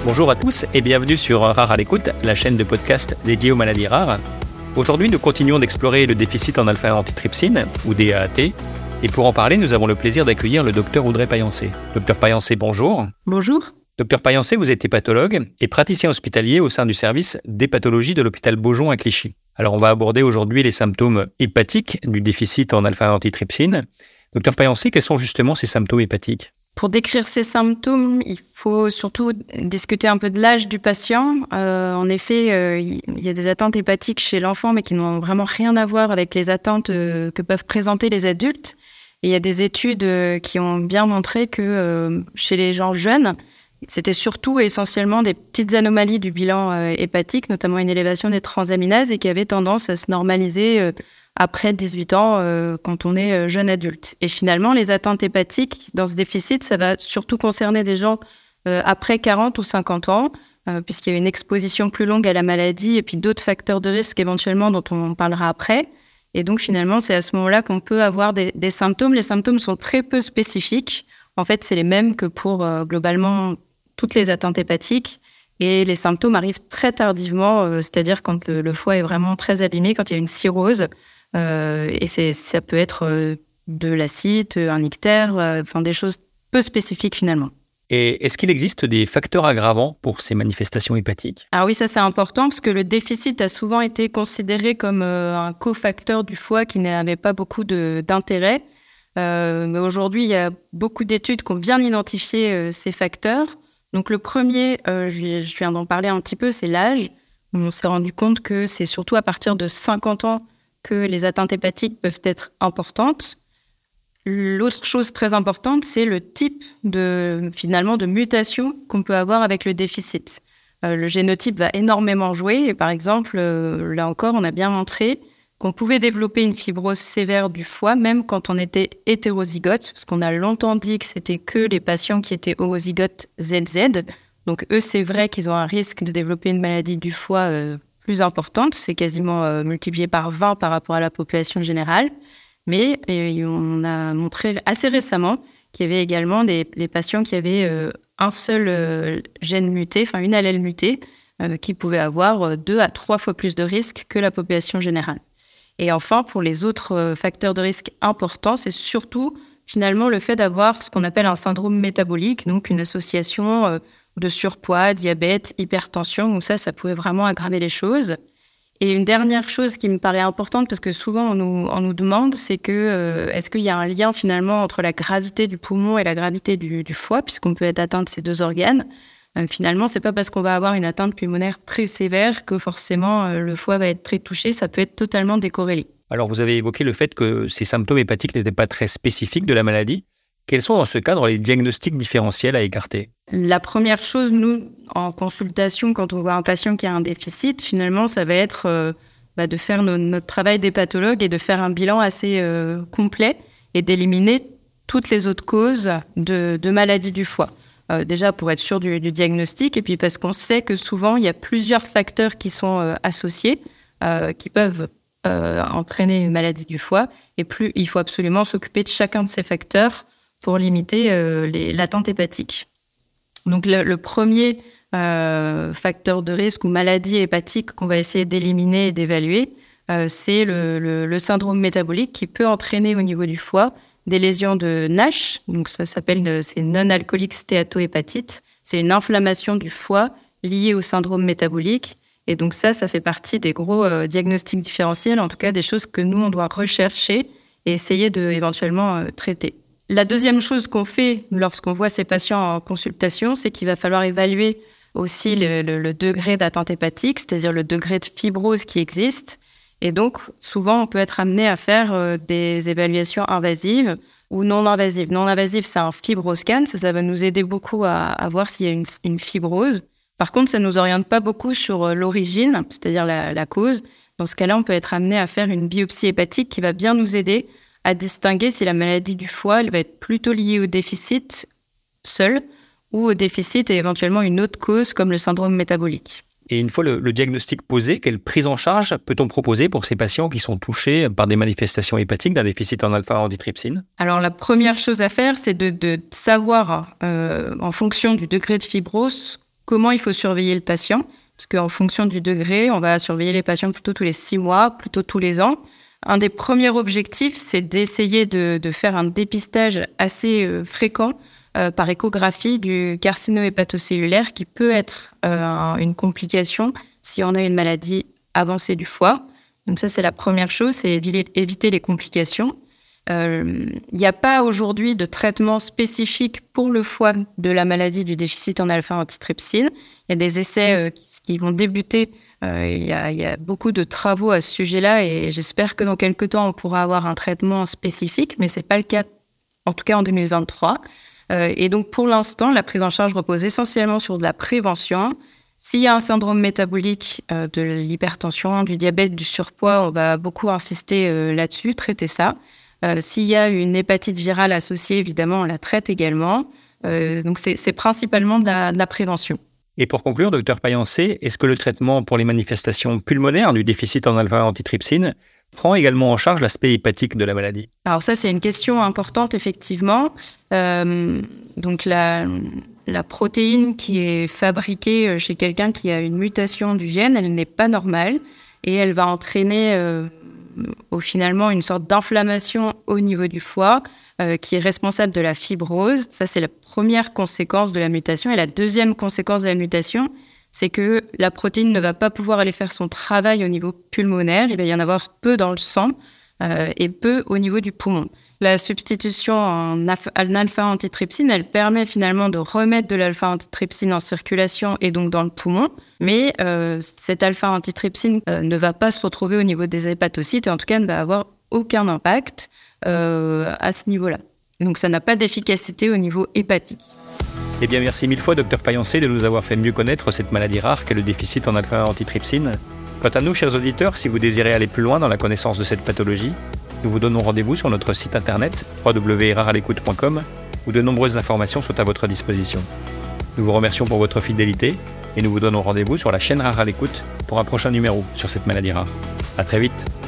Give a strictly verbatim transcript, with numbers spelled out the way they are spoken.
Bonjour à tous et bienvenue sur Rare à l'écoute, la chaîne de podcast dédiée aux maladies rares. Aujourd'hui, nous continuons d'explorer le déficit en alpha-antitrypsine, ou D A A T. Et pour en parler, nous avons le plaisir d'accueillir le docteur Audrey Payancé. Docteur Payancé, bonjour. Bonjour. Docteur Payancé, vous êtes hépatologue et praticien hospitalier au sein du service d'hépatologie de l'hôpital Beaujon à Clichy. Alors, on va aborder aujourd'hui les symptômes hépatiques du déficit en alpha-antitrypsine. Docteur Payancé, quels sont justement ces symptômes hépatiques ? Pour décrire ces symptômes, il faut surtout discuter un peu de l'âge du patient. Euh, en effet, euh, il y a des atteintes hépatiques chez l'enfant, mais qui n'ont vraiment rien à voir avec les atteintes euh, que peuvent présenter les adultes. Et il y a des études euh, qui ont bien montré que euh, chez les gens jeunes, c'était surtout essentiellement des petites anomalies du bilan euh, hépatique, notamment une élévation des transaminases, et qui avaient tendance à se normaliser euh, après dix-huit ans, euh, quand on est euh, jeune adulte. Et finalement, les atteintes hépatiques dans ce déficit, ça va surtout concerner des gens euh, après quarante ou cinquante ans, euh, puisqu'il y a une exposition plus longue à la maladie et puis d'autres facteurs de risque éventuellement dont on parlera après. Et donc finalement, c'est à ce moment-là qu'on peut avoir des, des symptômes. Les symptômes sont très peu spécifiques. En fait, c'est les mêmes que pour euh, globalement toutes les atteintes hépatiques. Et les symptômes arrivent très tardivement, euh, c'est-à-dire quand le, le foie est vraiment très abîmé, quand il y a une cirrhose. Euh, et c'est, ça peut être euh, de l'acide, un ictère, euh, enfin des choses peu spécifiques finalement. Et est-ce qu'il existe des facteurs aggravants pour ces manifestations hépatiques ? Ah oui, ça c'est important parce que le déficit a souvent été considéré comme euh, un cofacteur du foie qui n'avait pas beaucoup de, d'intérêt. Euh, mais aujourd'hui, il y a beaucoup d'études qui ont bien identifié euh, ces facteurs. Donc le premier, euh, je, je viens d'en parler un petit peu, c'est l'âge. On s'est rendu compte que c'est surtout à partir de cinquante ans que les atteintes hépatiques peuvent être importantes. L'autre chose très importante, c'est le type de, finalement, de mutation qu'on peut avoir avec le déficit. Euh, le génotype va énormément jouer. Et par exemple, euh, là encore, on a bien montré qu'on pouvait développer une fibrose sévère du foie, même quand on était hétérozygote, parce qu'on a longtemps dit que c'était que les patients qui étaient homozygotes Z Z. Donc eux, c'est vrai qu'ils ont un risque de développer une maladie du foie euh, plus importante, c'est quasiment euh, multiplié par vingt par rapport à la population générale. Mais et on a montré assez récemment qu'il y avait également des, des patients qui avaient euh, un seul euh, gène muté, enfin une allèle mutée, euh, qui pouvaient avoir euh, deux à trois fois plus de risques que la population générale. Et enfin, pour les autres euh, facteurs de risque importants, c'est surtout finalement le fait d'avoir ce qu'on appelle un syndrome métabolique, donc une association euh, de surpoids, diabète, hypertension. Donc ça, ça pouvait vraiment aggraver les choses. Et une dernière chose qui me paraît importante, parce que souvent on nous, on nous demande, c'est que euh, est-ce qu'il y a un lien finalement entre la gravité du poumon et la gravité du, du foie, puisqu'on peut être atteint de ces deux organes. Euh, finalement, c'est pas parce qu'on va avoir une atteinte pulmonaire très sévère que forcément euh, le foie va être très touché. Ça peut être totalement décorrélé. Alors, vous avez évoqué le fait que ces symptômes hépatiques n'étaient pas très spécifiques de la maladie. Quels sont dans ce cadre les diagnostics différentiels à écarter ? La première chose, nous, en consultation, quand on voit un patient qui a un déficit, finalement, ça va être euh, bah, de faire no- notre travail d'hépatologue et de faire un bilan assez euh, complet et d'éliminer toutes les autres causes de, de maladies du foie. Euh, déjà, pour être sûr du, du diagnostic, et puis parce qu'on sait que souvent, il y a plusieurs facteurs qui sont euh, associés, euh, qui peuvent euh, entraîner une maladie du foie, et plus il faut absolument s'occuper de chacun de ces facteurs pour limiter euh, les, l'attente hépatique. Donc le, le premier euh, facteur de risque ou maladie hépatique qu'on va essayer d'éliminer et d'évaluer, euh, c'est le, le, le syndrome métabolique qui peut entraîner au niveau du foie des lésions de Nash. Donc ça s'appelle c'est non-alcoolique stéatohépatite. C'est une inflammation du foie liée au syndrome métabolique. Et donc ça, ça fait partie des gros euh, diagnostics différentiels, en tout cas des choses que nous on doit rechercher et essayer de éventuellement euh, traiter. La deuxième chose qu'on fait lorsqu'on voit ces patients en consultation, c'est qu'il va falloir évaluer aussi le, le, le degré d'atteinte hépatique, c'est-à-dire le degré de fibrose qui existe. Et donc, souvent, on peut être amené à faire euh, des évaluations invasives ou non invasives. Non invasives, c'est un fibroscan. Ça, ça va nous aider beaucoup à, à voir s'il y a une, une fibrose. Par contre, ça ne nous oriente pas beaucoup sur euh, l'origine, c'est-à-dire la, la cause. Dans ce cas-là, on peut être amené à faire une biopsie hépatique qui va bien nous aider à distinguer si la maladie du foie elle va être plutôt liée au déficit seul ou au déficit et éventuellement une autre cause comme le syndrome métabolique. Et une fois le, le diagnostic posé, quelle prise en charge peut-on proposer pour ces patients qui sont touchés par des manifestations hépatiques d'un déficit en alpha-antitrypsine ? Alors la première chose à faire, c'est de, de savoir, euh, en fonction du degré de fibrose, comment il faut surveiller le patient, parce qu'en fonction du degré, on va surveiller les patients plutôt tous les six mois, plutôt tous les ans. Un des premiers objectifs, c'est d'essayer de, de faire un dépistage assez euh, fréquent euh, par échographie du carcinome hépatocellulaire qui peut être euh, une complication si on a une maladie avancée du foie. Donc ça, c'est la première chose, c'est éviter, éviter les complications. Il euh, n'y a pas aujourd'hui de traitement spécifique pour le foie de la maladie du déficit en alpha-antitrypsine. Il y a des essais euh, qui, qui vont débuter. Euh, il, y a, il y a beaucoup de travaux à ce sujet-là et j'espère que dans quelques temps, on pourra avoir un traitement spécifique, mais ce n'est pas le cas, en tout cas en deux mille vingt-trois. Euh, et donc, pour l'instant, la prise en charge repose essentiellement sur de la prévention. S'il y a un syndrome métabolique, euh, de l'hypertension, du diabète, du surpoids, on va beaucoup insister euh, là-dessus, traiter ça. Euh, s'il y a une hépatite virale associée, évidemment, on la traite également. Euh, donc, c'est, c'est principalement de la, de la prévention. Et pour conclure, docteur Payencé, est-ce que le traitement pour les manifestations pulmonaires du déficit en alpha-antitrypsine prend également en charge l'aspect hépatique de la maladie? Alors ça, c'est une question importante, effectivement. Euh, donc la, la protéine qui est fabriquée chez quelqu'un qui a une mutation du gène, elle n'est pas normale et elle va entraîner euh, au, finalement une sorte d'inflammation au niveau du foie euh, qui est responsable de la fibrose. Ça, c'est la première conséquence de la mutation. Et la deuxième conséquence de la mutation, c'est que la protéine ne va pas pouvoir aller faire son travail au niveau pulmonaire. Il va y en avoir peu dans le sang euh, et peu au niveau du poumon. La substitution en, af- en alpha-antitrypsine, elle permet finalement de remettre de l'alpha-antitrypsine en circulation et donc dans le poumon. Mais euh, cette alpha-antitrypsine euh, ne va pas se retrouver au niveau des hépatocytes et en tout cas ne va avoir aucun impact euh, à ce niveau-là. Donc ça n'a pas d'efficacité au niveau hépatique. Eh bien, merci mille fois, docteur Payencé, de nous avoir fait mieux connaître cette maladie rare qu'est le déficit en alpha-antitrypsine. Quant à nous, chers auditeurs, si vous désirez aller plus loin dans la connaissance de cette pathologie, nous vous donnons rendez-vous sur notre site internet w w w point rare à l'écoute point com où de nombreuses informations sont à votre disposition. Nous vous remercions pour votre fidélité et nous vous donnons rendez-vous sur la chaîne Rare à l'écoute pour un prochain numéro sur cette maladie rare. À très vite.